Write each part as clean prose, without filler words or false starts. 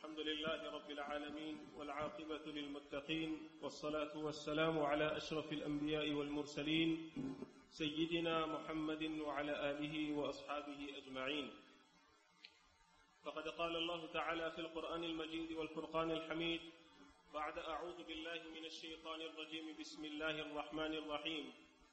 الحمد لله رب العالمين والعاقبة للمتقين والصلاة والسلام على أشرف الأنبياء والمرسلين سيدنا محمد وعلى آله وأصحابه أجمعين. فقد قال الله تعالى في القرآن المجيد والفرقان الحميد بعد أعوذ بالله من الشيطان الرجيم بسم الله الرحمن الرحيم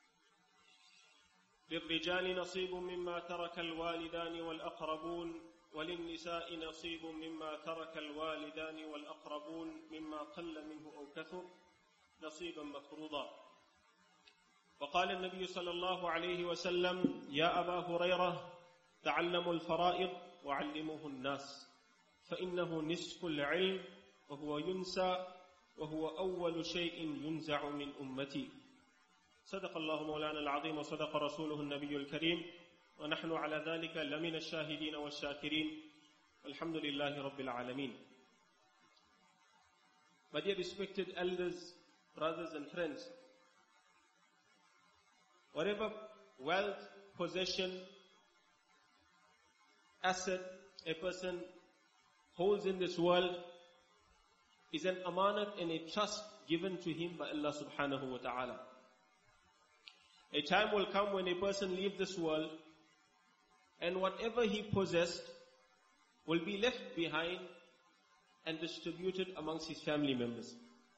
للرجال نصيب مما ترك الوالدان والأقربون وللنساء نصيب مما ترك الوالدان والأقربون مما قل منه أو كثر نصيبا مفروضا. وقال النبي صلى الله عليه وسلم يا أبا هريرة تعلموا الفرائض وعلموه الناس فإنه نصف العلم وهو ينسى وهو أول شيء ينزع من أمتي. صدق الله مولانا العظيم وصدق رسوله النبي الكريم ونحن على ذلك لمن الشاهدين والشاكرين والحمد لله رب العالمين. My dear respected elders, brothers and friends, whatever wealth, possession, asset a person holds in this world is an amanat and a trust given to him by Allah subhanahu wa ta'ala. A time will come when a person leaves this world and whatever he possessed will be left behind and distributed amongst his family members.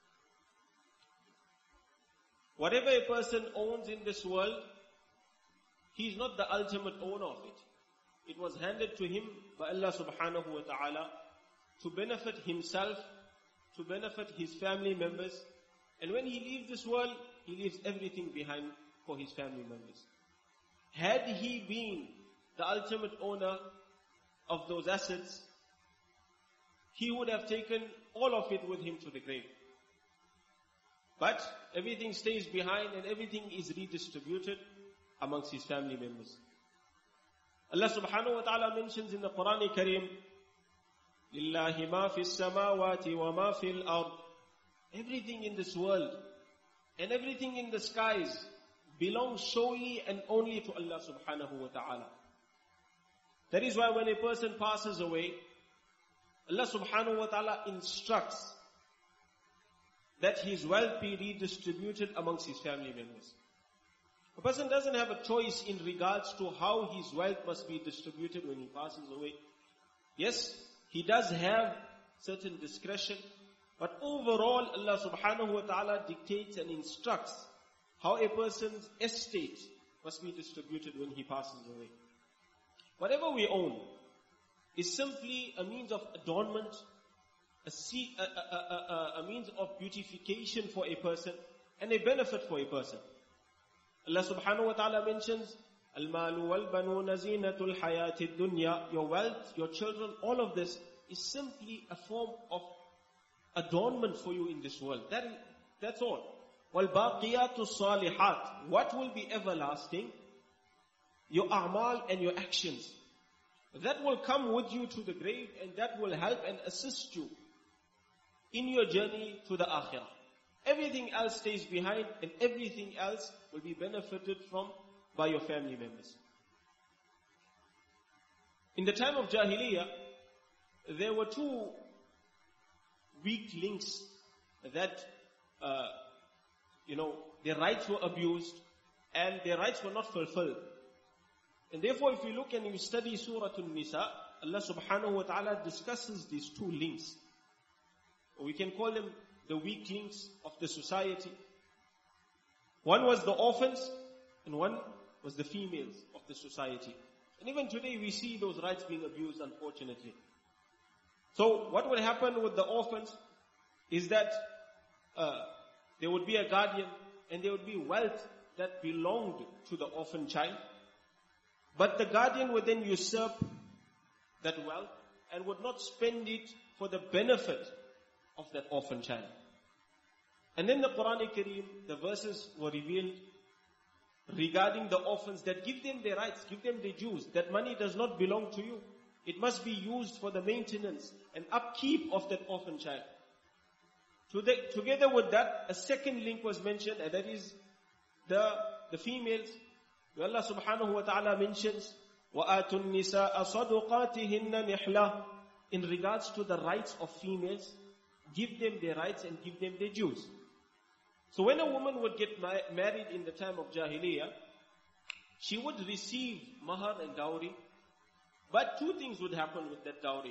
Whatever a person owns in this world, he is not the ultimate owner of it. It was handed to him by Allah subhanahu wa ta'ala to benefit himself, to benefit his family members. And when he leaves this world, he leaves everything behind for his family members. Had he been the ultimate owner of those assets, he would have taken all of it with him to the grave. But everything stays behind and everything is redistributed amongst his family members. Allah subhanahu wa ta'ala mentions in the Quran Kareem, Lillahi ma fis samawati wa ma fil ard. Everything in this world and everything in the skies belongs solely and only to Allah subhanahu wa ta'ala. That is why when a person passes away, Allah subhanahu wa ta'ala instructs that his wealth be redistributed amongst his family members. A person doesn't have a choice in regards to how his wealth must be distributed when he passes away. Yes, he does have certain discretion, but overall Allah subhanahu wa ta'ala dictates and instructs how a person's estate must be distributed when he passes away. Whatever we own is simply a means of adornment, a means of beautification for a person, and a benefit for a person. Allah subhanahu wa ta'ala mentions, Al-malu wal-banuna zinatul hayatid dunya. Your wealth, your children, all of this is simply a form of adornment for you in this world. That's all. Wal-baqiyatu salihat. What will be everlasting? Your a'mal and your actions. That will come with you to the grave and that will help and assist you in your journey to the akhirah. Everything else stays behind and everything else will be benefited from by your family members. In the time of Jahiliyyah, there were two weak links that, their rights were abused and their rights were not fulfilled. And therefore, if you look and you study Surah An-Nisa, Allah subhanahu wa ta'ala discusses these two links. We can call them the weak links of the society. One was the orphans and one was the females of the society. And even today we see those rights being abused, unfortunately. So what would happen with the orphans is that there would be a guardian and there would be wealth that belonged to the orphan child. But the guardian would then usurp that wealth and would not spend it for the benefit of that orphan child. And then the Quran Kareem, the verses were revealed regarding the orphans that give them their rights, give them their dues. That money does not belong to you. It must be used for the maintenance and upkeep of that orphan child. Together with that, a second link was mentioned, and that is the females. Allah subhanahu wa ta'ala mentions, وَآتُوا النِّسَاءَ صَدُقَاتِهِنَّ نِحْلَةً. in regards to the rights of females, give them their rights and give them their dues. So when a woman would get married in the time of Jahiliyyah, she would receive mahar and dowry, but two things would happen with that dowry.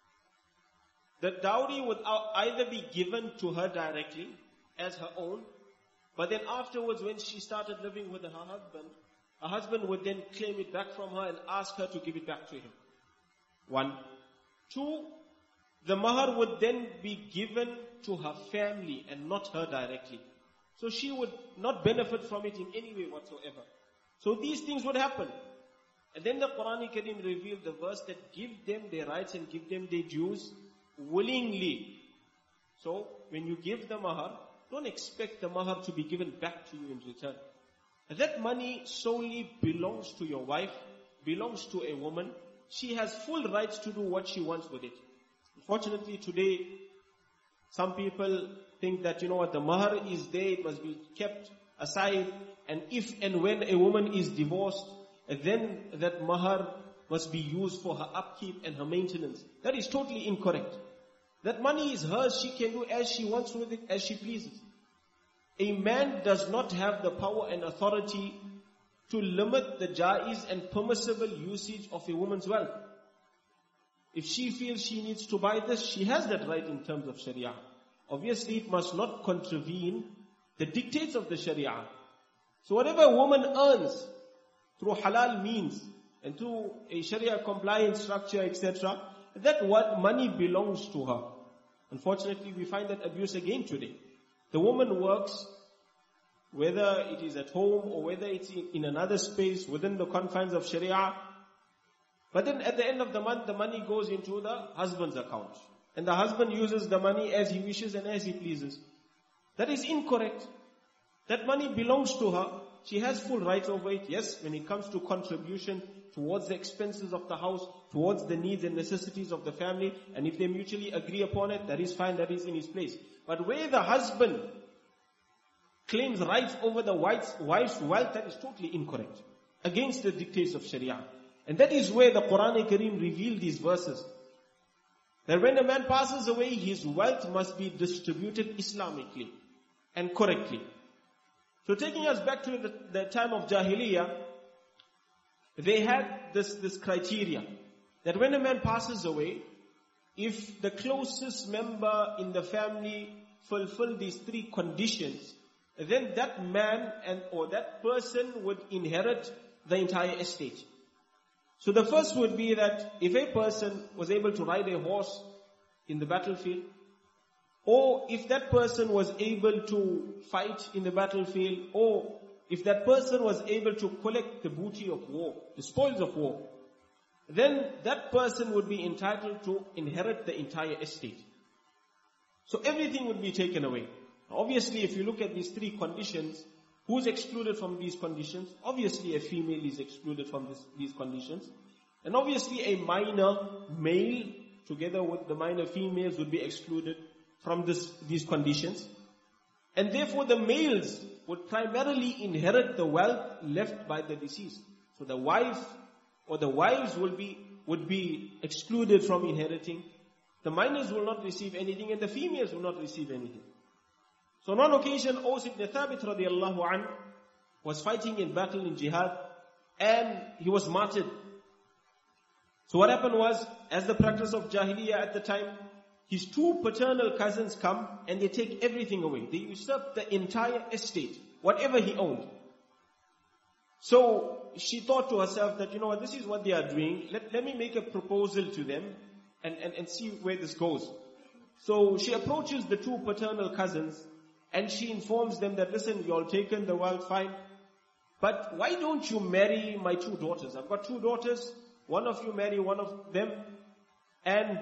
The dowry would either be given to her directly as her own, but then afterwards when she started living with her husband would then claim it back from her and ask her to give it back to him. 1. 2, the mahar would then be given to her family and not her directly. So she would not benefit from it in any way whatsoever. So these things would happen. And then the Quran Kareem revealed the verse that give them their rights and give them their dues willingly. So when you give the mahar, don't expect the mahar to be given back to you in return. That money solely belongs to your wife, belongs to a woman. She has full rights to do what she wants with it. Unfortunately today, some people think that, the mahar is there, it must be kept aside, and if and when a woman is divorced, then that mahar must be used for her upkeep and her maintenance. That is totally incorrect. That money is hers, she can do as she wants with it, as she pleases. A man does not have the power and authority to limit the jaiz and permissible usage of a woman's wealth. If she feels she needs to buy this, she has that right in terms of Sharia. Obviously, it must not contravene the dictates of the Sharia. So whatever a woman earns through halal means and through a Sharia compliant structure, etc., that what money belongs to her. Unfortunately, we find that abuse again today. The woman works, whether it is at home or whether it's in another space within the confines of Sharia. But then at the end of the month, the money goes into the husband's account. And the husband uses the money as he wishes and as he pleases. That is incorrect. That money belongs to her. She has full rights over it. Yes, when it comes to contribution towards the expenses of the house, towards the needs and necessities of the family, and if they mutually agree upon it, that is fine, that is in his place. But where the husband claims rights over the wife's wealth, that is totally incorrect. Against the dictates of Sharia. And that is where the Quran Kareem revealed these verses. That when a man passes away, his wealth must be distributed Islamically and correctly. So taking us back to the time of Jahiliyyah, they had this criteria. That when a man passes away, if the closest member in the family fulfill these 3 conditions, then that man or that person would inherit the entire estate. So the first would be that if a person was able to ride a horse in the battlefield, or if that person was able to fight in the battlefield, or if that person was able to collect the booty of war, the spoils of war, then that person would be entitled to inherit the entire estate. So everything would be taken away. Obviously, if you look at these 3 conditions, who's excluded from these conditions? Obviously, a female is excluded from these conditions. And obviously, a minor male, together with the minor females, would be excluded from these conditions. And therefore, the males would primarily inherit the wealth left by the deceased. So the wife or the wives would be excluded from inheriting. The minors will not receive anything, and the females will not receive anything. So on one occasion, Aws ibn Thabit radiallahu anh was fighting in battle in jihad, and he was martyred. So what happened was, as the practice of Jahiliyyah at the time, his 2 paternal cousins come and they take everything away. They usurp the entire estate, whatever he owned. So she thought to herself that, this is what they are doing. Let me make a proposal to them and see where this goes. So she approaches the 2 paternal cousins and she informs them that, listen, you all taken the wealth, fine. But why don't you marry my 2 daughters? I've got 2 daughters. One of you marry one of them. And,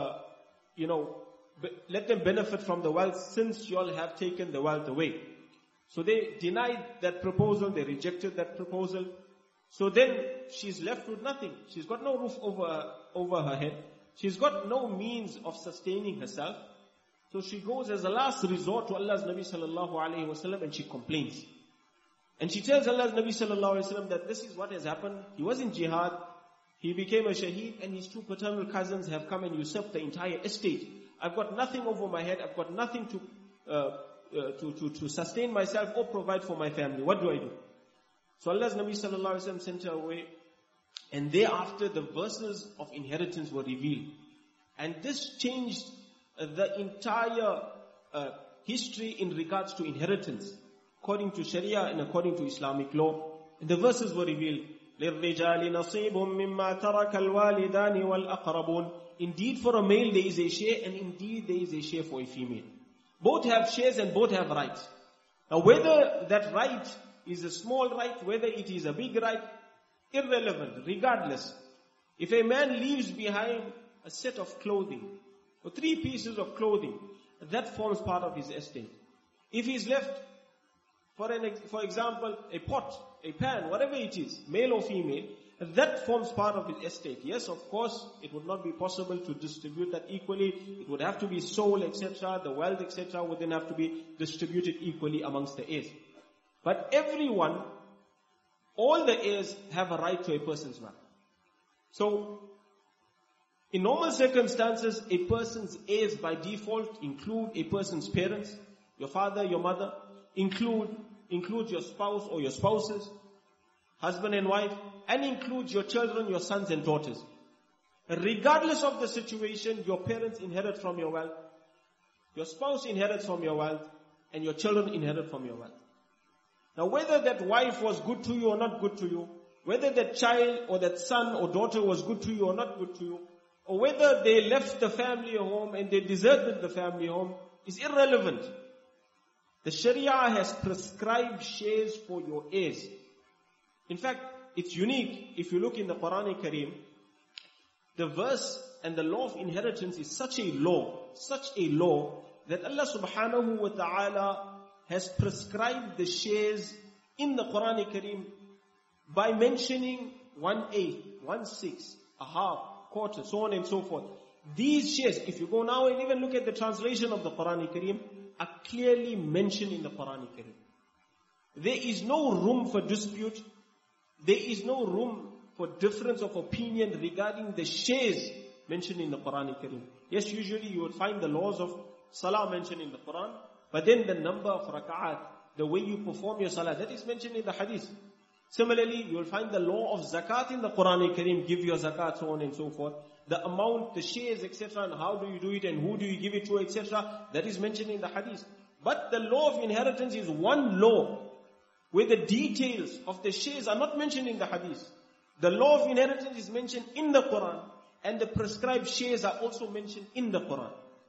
let them benefit from the wealth since you all have taken the wealth away. So they denied that proposal. They rejected that proposal. So then she's left with nothing. She's got no roof over her head. She's got no means of sustaining herself. So she goes as a last resort to Allah's Nabi sallallahu alayhi wasallam and she complains. And she tells Allah's Nabi sallallahu alayhi wasallam that this is what has happened. He was in jihad. He became a shaheed and his two paternal cousins have come and usurped the entire estate. I've got nothing over my head. I've got nothing to sustain myself or provide for my family. What do I do? So Allah's Nabi sallallahu alaihi wasallam sent her away. And thereafter the verses of inheritance were revealed. And this changed the entire history in regards to inheritance. According to Sharia and according to Islamic law. And the verses were revealed. لِلرِّجَالِ نَصِيبٌ مِّمَّا تَرَكَ الْوَالِدَانِ وَالْأَقْرَبُونَ. Indeed for a male there is a share, and indeed there is a share for a female. Both have shares and both have rights. Now whether that right is a small right, whether it is a big right, irrelevant, regardless. If a man leaves behind a set of clothing, or 3 pieces of clothing, that forms part of his estate. If he's left, for example, a pot, a pan, whatever it is, male or female, that forms part of his estate. Yes, of course, it would not be possible to distribute that equally. It would have to be sold, etc. The wealth, etc. would then have to be distributed equally amongst the heirs. But everyone, all the heirs have a right to a person's wealth. So, in normal circumstances, a person's heirs by default include a person's parents, your father, your mother, include your spouse or your spouses, husband and wife, and includes your children, your sons and daughters. Regardless of the situation, your parents inherit from your wealth, your spouse inherits from your wealth, and your children inherit from your wealth. Now whether that wife was good to you or not good to you, whether that child or that son or daughter was good to you or not good to you, or whether they left the family home and they deserted the family home, is irrelevant. The Sharia has prescribed shares for your heirs. In fact, it's unique. If you look in the Quran Kareem, the verse and the law of inheritance is such a law that Allah subhanahu wa ta'ala has prescribed the shares in the Quran Kareem by mentioning 1/8, 1/6, a half, quarter, so on and so forth. These shares, if you go now and even look at the translation of the Quran Kareem, are clearly mentioned in the Quran Kareem. There is no room for dispute. There is no room for difference of opinion regarding the shares mentioned in the Quran Kareem. Yes, usually you would find the laws of Salah mentioned in the Quran, but then the number of rak'at, the way you perform your Salah, that is mentioned in the Hadith. Similarly, you will find the law of zakat in the Quran Kareem, give your zakat, so on and so forth. The amount, the shares, etc., and how do you do it, and who do you give it to, etc., that is mentioned in the Hadith. But the law of inheritance is one law, where the details of the shares are not mentioned in the Hadith. The law of inheritance is mentioned in the Quran, and the prescribed shares are also mentioned in the Quran.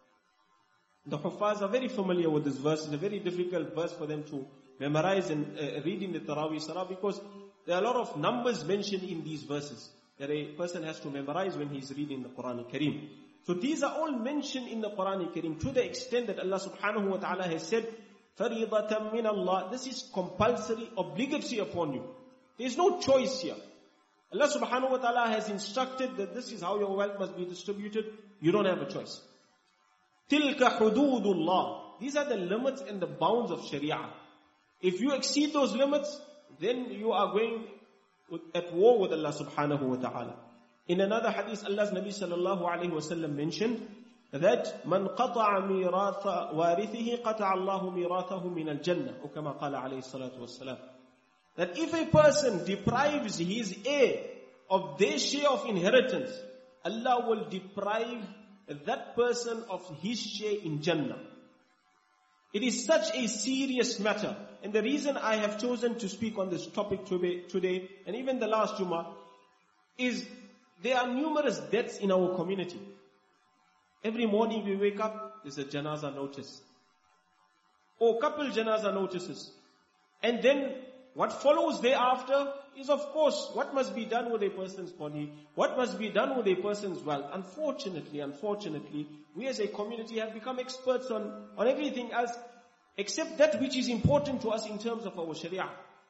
The Huffaz are very familiar with this verse. It's a very difficult verse for them to memorize and read in the Taraweeh Salah, because there are a lot of numbers mentioned in these verses that a person has to memorize when he's reading the Quran Kareem. So these are all mentioned in the Quran Kareem to the extent that Allah subhanahu wa ta'ala has said, فَرِيضَةً مِّنَ اللَّهِ. This is compulsory, obligatory upon you. There is no choice here. Allah subhanahu wa ta'ala has instructed that this is how your wealth must be distributed. You don't have a choice. تِلْكَ حُدُودُ اللَّهِ. These are the limits and the bounds of Sharia. If you exceed those limits, then you are going at war with Allah subhanahu wa ta'ala. In another hadith, Allah's Nabi sallallahu alayhi wa sallam mentioned that مَنْ قَطَعَ مِيرَاثَ وَارِثِهِ قَطَعَ اللَّهُ مِيرَاثَهُ مِنَ الْجَنَّةِ أو كما قال عليه الصلاة والسلام. That if a person deprives his heir of their share of inheritance, Allah will deprive that person of his share in Jannah. It is such a serious matter. And the reason I have chosen to speak on this topic today, and even the last Jummah, is there are numerous deaths in our community. Every morning we wake up, there's a janazah notice. Or couple janazah notices. And then what follows thereafter is, of course, what must be done with a person's body, what must be done with a person's wealth. Unfortunately, we as a community have become experts on everything else except that which is important to us in terms of our Sharia.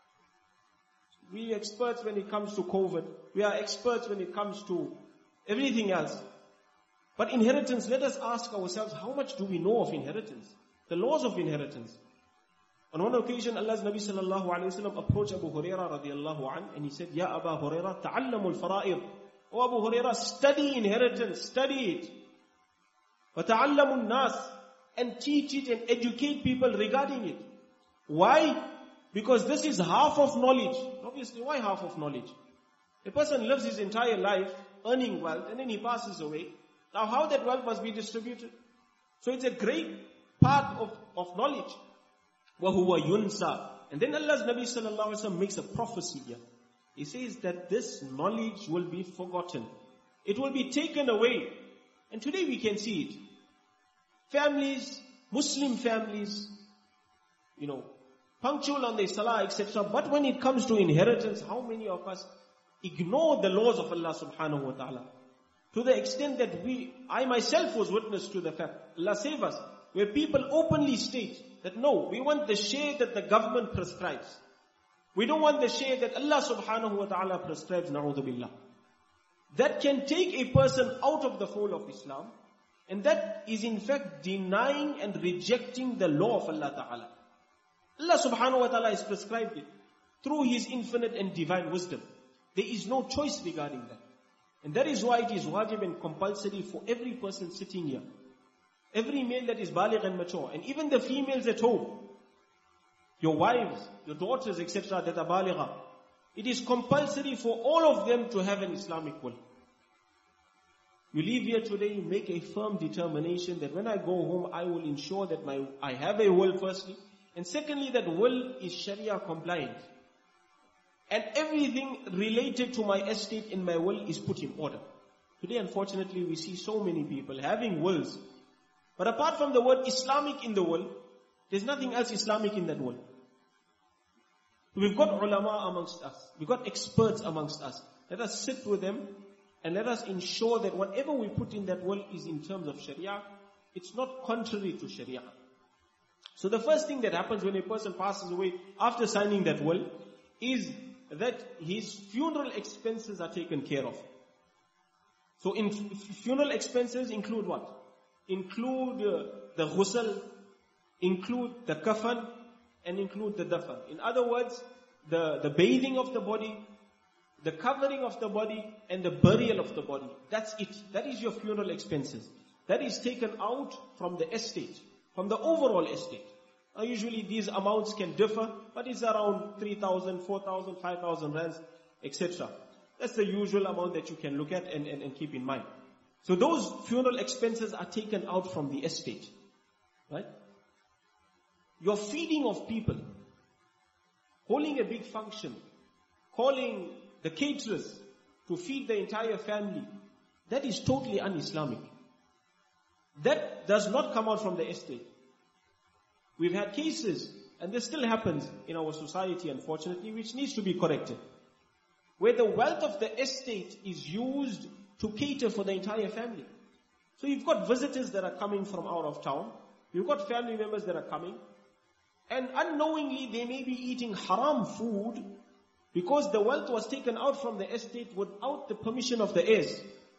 We are experts when it comes to COVID. We are experts when it comes to everything else. But inheritance, let us ask ourselves, how much do we know of inheritance? The laws of inheritance. On one occasion, Allah's Nabi sallallahu alayhi wa sallam approached Abu Hurairah radiallahu anhu, and he said, Ya Aba Hurairah, ta'allamu al-fara'id. Oh Abu Hurairah, study inheritance, study it. وَتَعَلَّمُ النَّاسِ, and teach it and educate people regarding it. Why? Because this is half of knowledge. Obviously, why half of knowledge? A person lives his entire life earning wealth and then he passes away. Now how that wealth must be distributed? So it's a great part of knowledge. وَهُوَ يُنْسَى. And then Allah's Nabi sallallahu alaihi wasallam makes a prophecy here. He says that this knowledge will be forgotten. It will be taken away. And today we can see it. Families, Muslim families, punctual on their salah, etc. But when it comes to inheritance, how many of us ignore the laws of Allah subhanahu wa ta'ala? To the extent that I myself was witness to the fact, Allah save us, where people openly state that no, we want the share that the government prescribes. We don't want the share that Allah subhanahu wa ta'ala prescribes, na'udhu billah. That can take a person out of the fold of Islam, and that is in fact denying and rejecting the law of Allah ta'ala. Allah subhanahu wa ta'ala has prescribed it through His infinite and divine wisdom. There is no choice regarding that. And that is why it is wajib and compulsory for every person sitting here. Every male that is baligh and mature, and even the females at home, your wives, your daughters, etc. that are baligha, it is compulsory for all of them to have an Islamic will. You leave here today, you make a firm determination that when I go home, I will ensure that I have a will firstly, and secondly, that will is Sharia compliant. And everything related to my estate in my will is put in order. Today, unfortunately, we see so many people having wills. But apart from the word Islamic in the will, there's nothing else Islamic in that will. We've got ulama amongst us. We've got experts amongst us. Let us sit with them and let us ensure that whatever we put in that will is in terms of Sharia. It's not contrary to Sharia. So the first thing that happens when a person passes away after signing that will is that his funeral expenses are taken care of. So funeral expenses include what? Include the ghusl, include the kafan, and include the dafan. In other words, the bathing of the body, the covering of the body, and the burial of the body. That's it. That is your funeral expenses. That is taken out from the estate, from the overall estate. Now usually these amounts can differ, but it's around 3,000, 4,000, 5,000 rands, etc. That's the usual amount that you can look at and keep in mind. So those funeral expenses are taken out from the estate. Right? Your feeding of people, holding a big function, calling the caterers to feed the entire family, that is totally un-Islamic. That does not come out from the estate. We've had cases, and this still happens in our society unfortunately, which needs to be corrected, where the wealth of the estate is used to cater for the entire family. So you've got visitors that are coming from out of town, you've got family members that are coming, and unknowingly they may be eating haram food because the wealth was taken out from the estate without the permission of the heirs.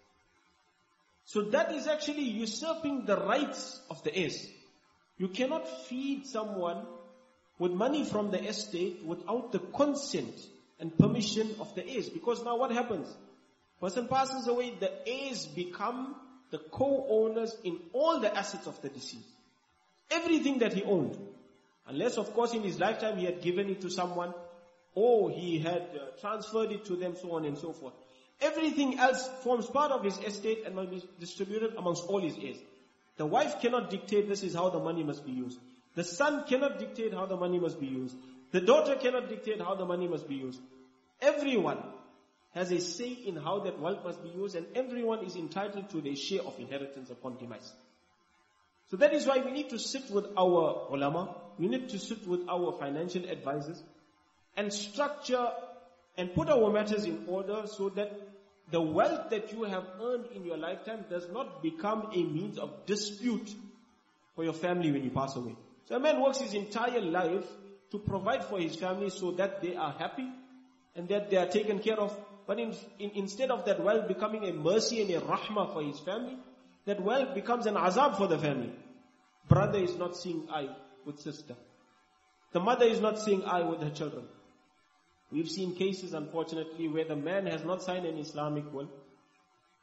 So that is actually usurping the rights of the heirs. You cannot feed someone with money from the estate without the consent and permission of the heirs. Because now what happens? Person passes away, the heirs become the co-owners in all the assets of the deceased. Everything that he owned. Unless of course in his lifetime he had given it to someone, or he had transferred it to them, so on and so forth. Everything else forms part of his estate and must be distributed amongst all his heirs. The wife cannot dictate this is how the money must be used. The son cannot dictate how the money must be used. The daughter cannot dictate how the money must be used. Everyone has a say in how that wealth must be used, and everyone is entitled to their share of inheritance upon demise. So that is why we need to sit with our ulama, we need to sit with our financial advisors, and structure and put our matters in order so that the wealth that you have earned in your lifetime does not become a means of dispute for your family when you pass away. So a man works his entire life to provide for his family so that they are happy and that they are taken care of. But instead of that wealth becoming a mercy and a rahmah for his family, that wealth becomes an azab for the family. Brother is not seeing eye with sister. The mother is not seeing eye with her children. We've seen cases, unfortunately, where the man has not signed an Islamic will,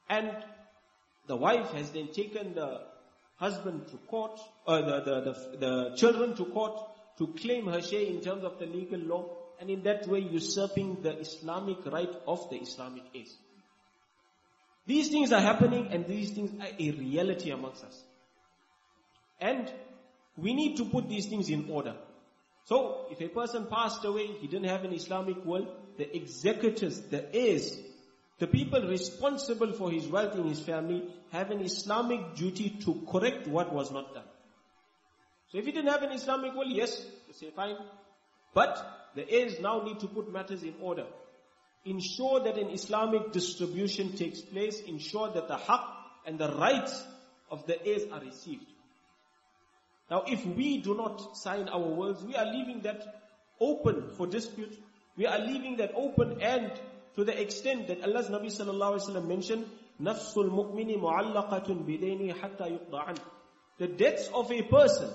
And the wife has then taken the husband to court, or the children to court, to claim her share in terms of the legal law, and in that way usurping the Islamic right of the Islamic heirs. These things are happening, and these things are a reality amongst us. And we need to put these things in order. So, if a person passed away, he didn't have an Islamic will, the executors, the heirs, the people responsible for his wealth in his family have an Islamic duty to correct what was not done. So if he didn't have an Islamic will, yes, you say fine. But the heirs now need to put matters in order. Ensure that an Islamic distribution takes place. Ensure that the haqq and the rights of the heirs are received. Now if we do not sign our wills, we are leaving that open for dispute. We are leaving that open, and to the extent that Allah's Nabi sallallahu alaihi wasallam mentioned, "Nafsul mu'mini mu'allaqatun bidayni hatta yuqda an." The debts of a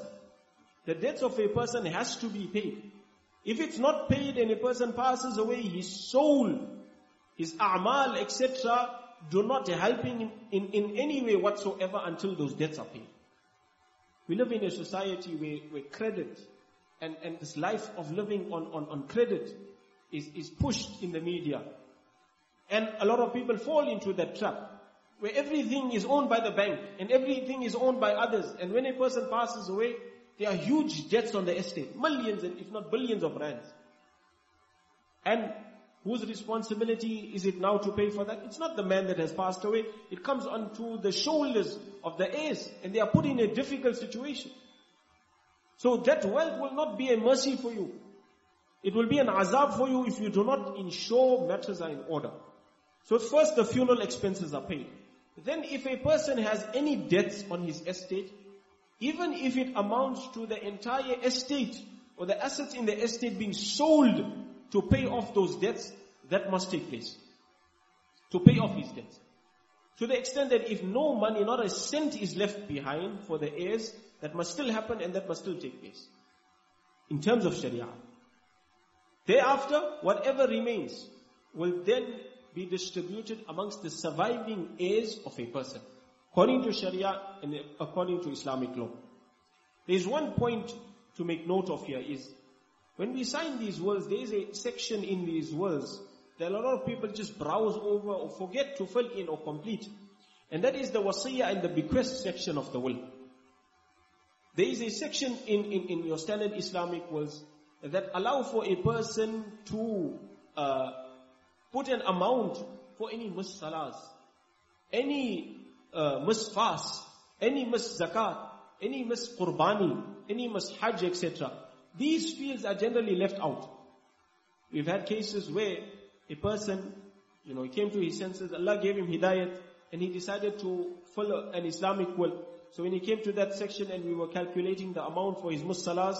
person has to be paid. If it's not paid and a person passes away, his soul, his a'mal, etc., do not help him in any way whatsoever until those debts are paid. We live in a society where credit and this life of living on credit is pushed in the media. And a lot of people fall into that trap, where everything is owned by the bank and everything is owned by others. And when a person passes away, there are huge debts on the estate, millions and if not billions of rands. And whose responsibility is it now to pay for that? It's not the man that has passed away. It comes onto the shoulders of the heirs, and they are put in a difficult situation. So that wealth will not be a mercy for you. It will be an azab for you if you do not ensure matters are in order. So first the funeral expenses are paid. Then if a person has any debts on his estate, even if it amounts to the entire estate or the assets in the estate being sold to pay off those debts, that must take place. To pay off his debts. To the extent that if no money, not a cent is left behind for the heirs, that must still happen and that must still take place. In terms of Sharia. Thereafter, whatever remains will then be distributed amongst the surviving heirs of a person, according to Sharia and according to Islamic law. There is one point to make note of here is, when we sign these wills, there is a section in these wills that a lot of people just browse over or forget to fill in or complete. And that is the wasiyah and the bequest section of the will. There is a section in your standard Islamic wills that allow for a person to put an amount for any missed salahs, any missed fast, any missed zakat, any missed qurbani, any missed hajj, etc. These fields are generally left out. We've had cases where a person, he came to his senses, Allah gave him hidayat, and he decided to follow an Islamic will. So when he came to that section and we were calculating the amount for his missed salahs,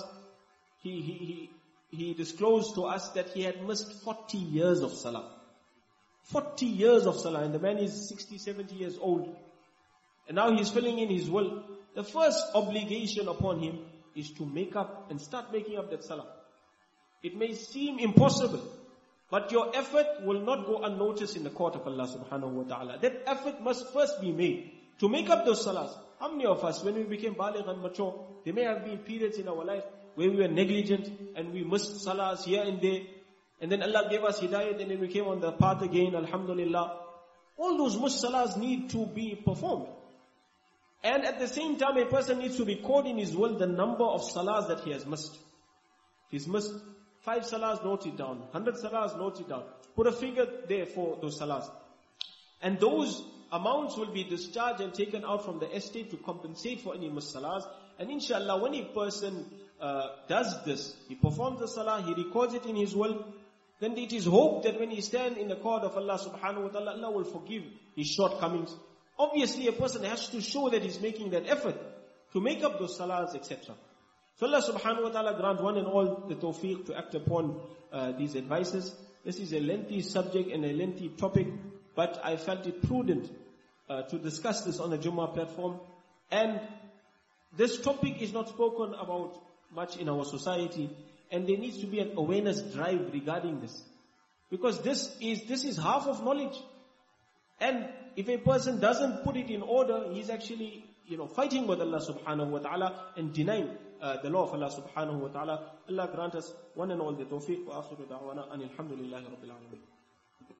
he disclosed to us that he had missed 40 years of salah. 40 years of salah, and the man is 60, 70 years old. And now he's filling in his will. The first obligation upon him is to make up and start making up that salah. It may seem impossible, but your effort will not go unnoticed in the court of Allah subhanahu wa ta'ala. That effort must first be made to make up those salahs. How many of us, when we became baligh and mature, there may have been periods in our life where we were negligent and we missed salahs here and there, and then Allah gave us hidayat and then we came on the path again, alhamdulillah. All those missed salahs need to be performed. And at the same time, a person needs to record in his will the number of salahs that he has missed. He's missed 5 salahs, note it down. 100 salahs, note it down. Put a figure there for those salahs. And those amounts will be discharged and taken out from the estate to compensate for any missed salahs. And inshallah, when a person does this, he performs the salah, he records it in his will, then it is hoped that when he stands in the court of Allah subhanahu wa ta'ala, Allah will forgive his shortcomings. Obviously, a person has to show that he's making that effort to make up those salahs, etc. So Allah subhanahu wa ta'ala grant one and all the tawfiq to act upon these advices. This is a lengthy subject and a lengthy topic, but I felt it prudent to discuss this on the Jummah platform. And this topic is not spoken about much in our society, and there needs to be an awareness drive regarding this. Because this is half of knowledge. And if a person doesn't put it in order, he's actually, fighting with Allah subhanahu wa ta'ala and denying the law of Allah subhanahu wa ta'ala. Allah grant us one and all the tawfiq. Wa akhiru da'wana anil hamdulillahi rabbil alamin.